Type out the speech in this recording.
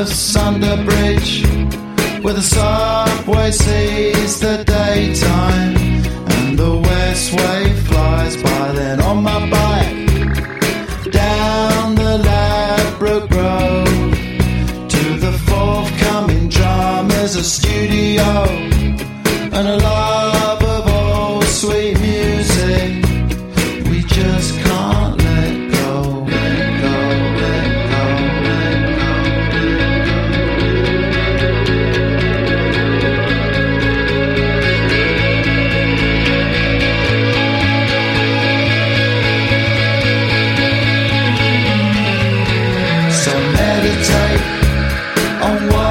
Paris under bridge, where the subway sees the daytime and the Westway flies by. Then on my bike down the Ladbroke Road to the forthcoming Drummers, a studio and a love of old sweet music. We just can't let go, let go, let go, let go. So meditate on what